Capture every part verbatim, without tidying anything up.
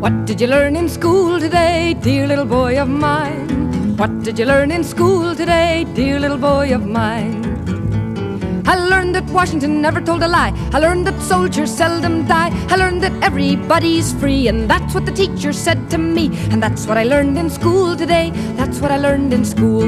What did you learn in school today, dear little boy of mine? What did you learn in school today, dear little boy of mine? I learned that Washington never told a lie. I learned that soldiers seldom die. I learned that everybody's free, and that's what the teacher said to me. And that's what I learned in school today. That's what I learned in school.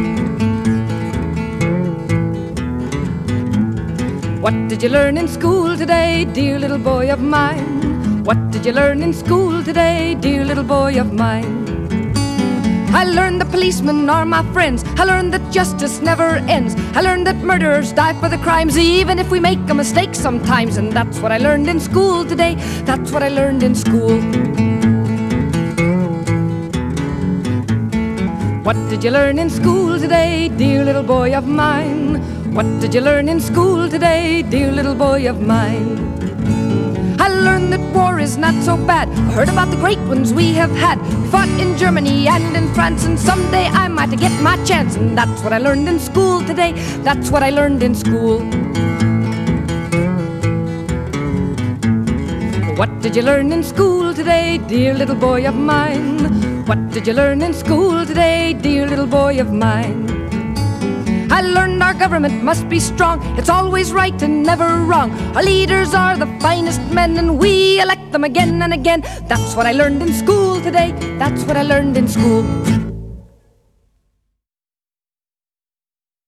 What did you learn in school today, dear little boy of mine? What did you learn in school today, dear little boy of mine? I learned that policemen are my friends. I learned that justice never ends. I learned that murderers die for the crimes, even if we make a mistake sometimes. And that's what I learned in school today. That's what I learned in school. What did you learn in school today, dear little boy of mine? What did you learn in school today, dear little boy of mine? I learned that war is not so bad. I heard about the great ones we have had. We fought in Germany and in France, and someday I might get my chance. And that's what I learned in school today. That's what I learned in school. What did you learn in school today, dear little boy of mine? What did you learn in school today, dear little boy of mine? I learned our government must be strong. It's always right and never wrong. Our leaders are the finest men, and we elect them again and again. That's what I learned in school today. That's what I learned in school.